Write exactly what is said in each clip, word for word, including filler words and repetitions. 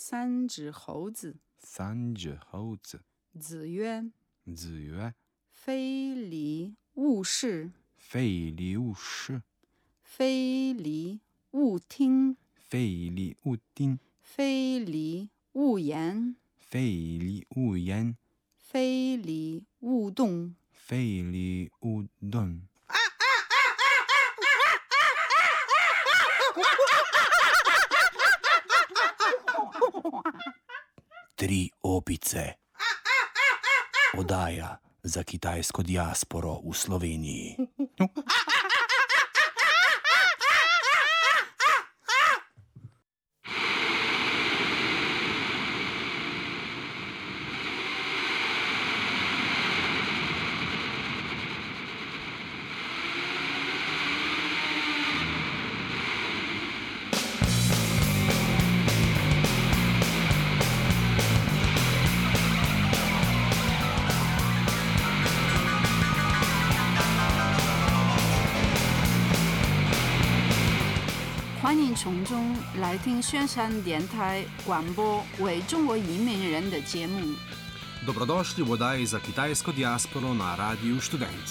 三只猴子。 三只猴子。 子曰： 子曰： 非礼勿视， 非礼勿视， 非礼勿听， 非礼勿听， 非礼勿言， 非礼勿言， 非礼勿动， 非礼勿动。Tri opice. Oddaja za kitajsko diasporo v Sloveniji. 欢迎从中来听宣山电台广播为中国移民人的节目。 Dobrodošli v oddaji za kitajsko diasporo na Radiu Študent.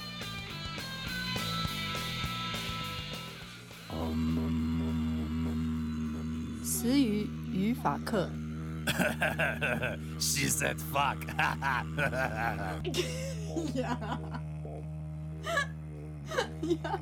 Um, 词语语法课。 She said fuck. yeah. yeah.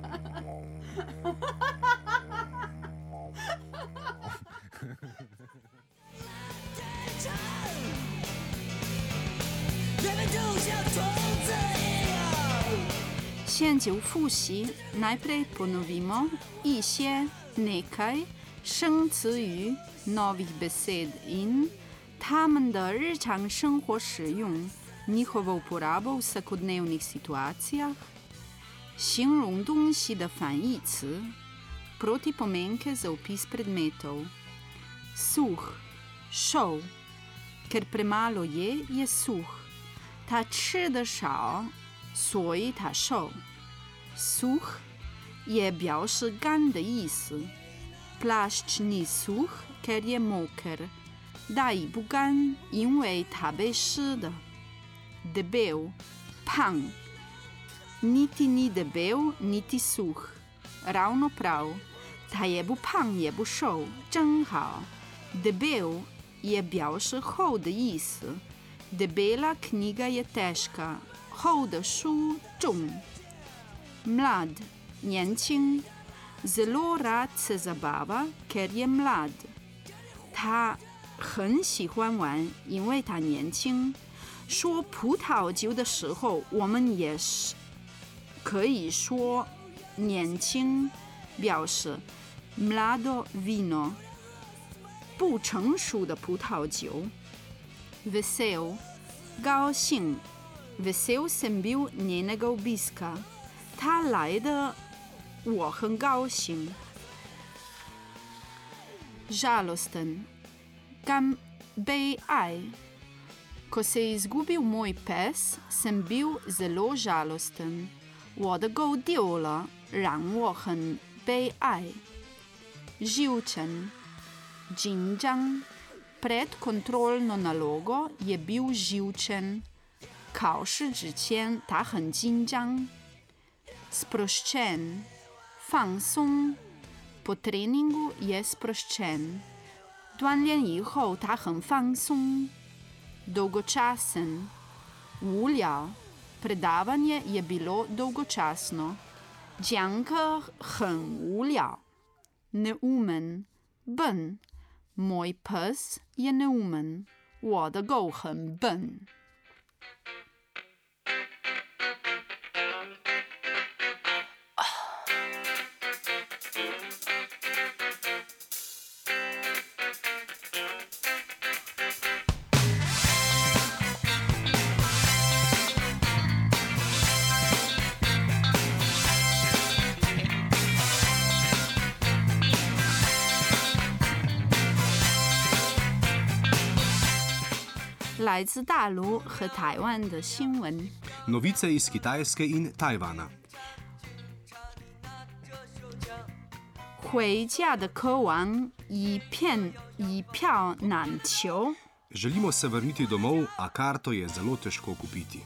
先就复习 najprej ponovimo 一些 nekaj 生词语 novih besed in 它们的日常生活使用 njihovo uporabo v vsakodnevnih situacijah 形容东西的反义词 protipomenke za opis predmetov suh 瘦 ker premalo je je suh 他吃的少所以他瘦 suh 也表示干的意思 plašč ni suh ker je moker 大衣不干因为它被湿的 debel 胖 niti ni debel niti suh ravno prav 他也不胖也不瘦正好 debel 也表示厚的意思 debela knjiga je težka 厚的书重 mlad 年轻 zelo rad se zabava ker je mlad 他很喜欢玩因为他年轻说葡萄酒的时候我们也是可以说年轻表示 mlado vino 不成熟的葡萄酒 vesel 高兴 vesel sem bil njenega obiska 他来的我很高兴 žalosten 干悲哀 ko se je izgubil moj pes sem bil zelo žalosten 我的狗丢了让我很悲哀 živčen 紧张 pred kontrolno nalogo je bil živčen 考试之前他很紧张 sproščen 放松 po treningu je sproščen 锻炼以后他很放松 dolgočasen 无聊 predavanje je bilo dolgočasno 讲课很无聊 neumen 笨 moj pes je neumen 我的狗很笨来自大陆和台湾的新闻 Novice iz Kitajske in Tajvana. 回家的渴望一片一票难求。 Želimo se vrniti domov, a karto je zelo težko kupiti.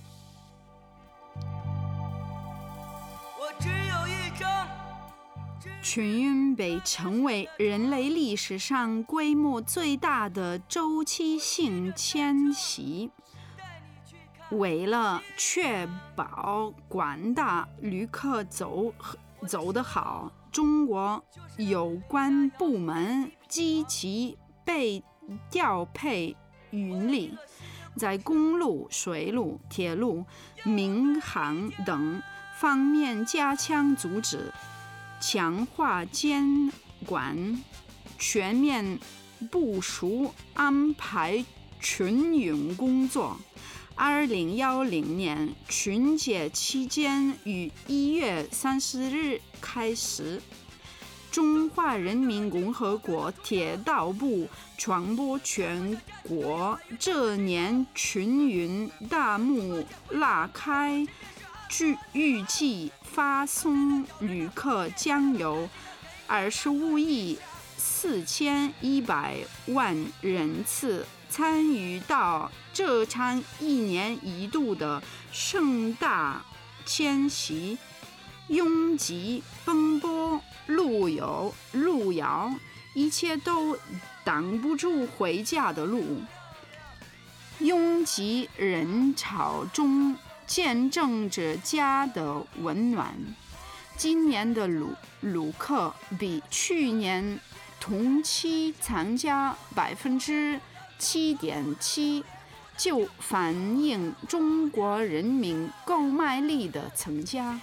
春运被称为人类历史上规模最大的周期性迁徙。为了确保广大旅客走走得好，中国有关部门积极被调配运力，在公路、水路、铁路、民航等方面加强组织，强化监管，全面部署安排春运工作。二零一零年春节期间于一月三十日开始，中华人民共和国铁道部传播全国这年春运大幕拉开，预计发送旅客将有二十五亿四千一百万人次参与到这场一年一度的盛大迁徙，拥挤奔波，路有路遥，一切都挡不住回家的路。拥挤人潮中见证着家的温暖。今年的旅旅客比去年同期增加百分之七点七，就反映中国人民购买力的增加。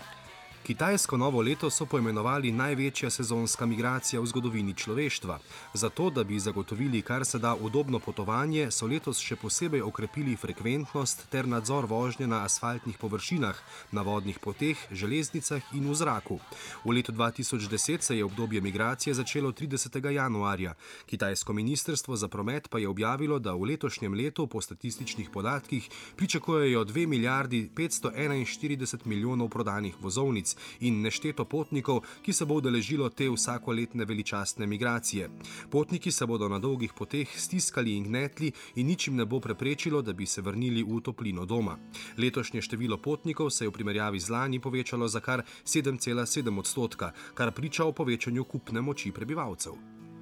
Kitajsko novo leto so poimenovali največja sezonska migracija v zgodovini človeštva. Zato, da bi zagotovili kar se da udobno potovanje, so letos še posebej okrepili frekventnost ter nadzor vožnje na asfaltnih površinah, na vodnih poteh, železnicah in v zraku. V letu dva tisoč deset se je obdobje migracije začelo tridesetega januarja. Kitajsko ministrstvo za promet pa je objavilo, da v letošnjem letu po statističnih podatkih pričakujejo dve milijardi petsto enainštirideset milijonov prodanih vozovnic in nešteto potnikov, ki se bo udeležilo te vsakoletne veličastne migracije. Potniki se bodo na dolgih poteh stiskali in gnetli in ničim ne bo preprečilo, da bi se vrnili v toplino doma. Letošnje število potnikov se je v primerjavi z lani povečalo za kar sedem cela sedem odstotka, kar priča o povečanju kupne moči prebivalcev.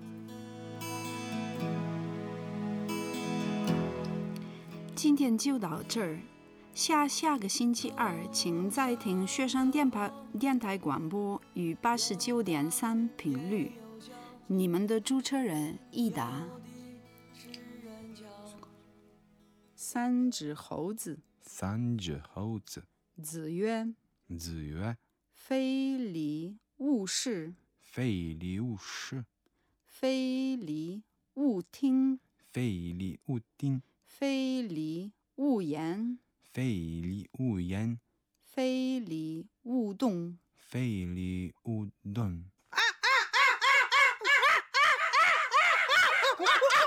今天就到这儿。 下下个星期二，请再听学生电台电台广播与八十九点三频率。你们的主持人益达。三只猴子。 三只猴子。 子曰。 子曰。 非礼勿视。 非礼勿视。 非礼勿听。 非礼勿听。 非礼勿言。 非礼勿言， 非礼勿动， 非礼勿动。